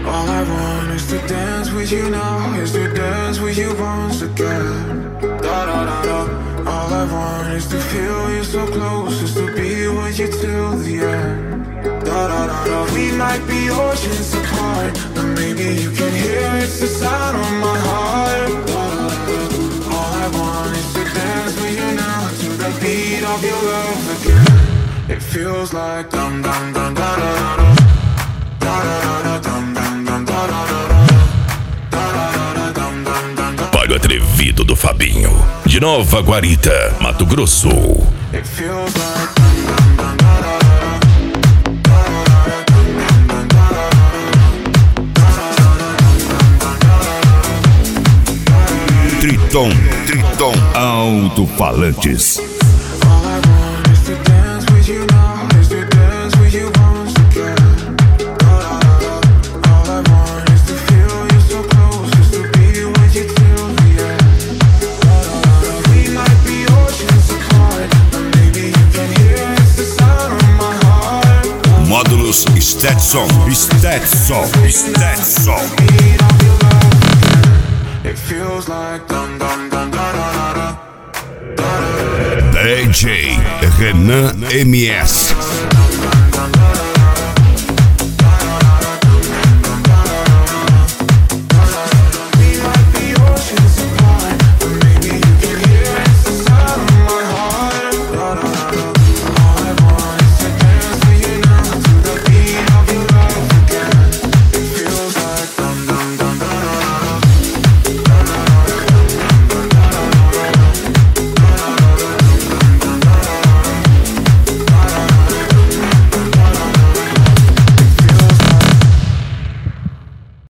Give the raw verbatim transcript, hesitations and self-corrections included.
All I want is to dance with you now, is to dance with you once again. Da da da da. All I want is to feel you so close, is to be with you till the end. Da da da da. We might be oceans apart, but maybe you can hear it's the sound of my heart. Da da da da. All I want is to dance with you now, to the beat of your love again. It feels like dum dum dum da da da da. Da da da da dum dum dum da da da da. Da da da da dum dum dum da. Pago Atrevido do Fabinho, de Nova Guarita, Mato Grosso. It feels like dum dum dum da da da. Triton, Triton Alto-Falantes. Módulos Stetson, Stetson, Stetson. It feels like dum dum dum da da da da. D J Renan M S.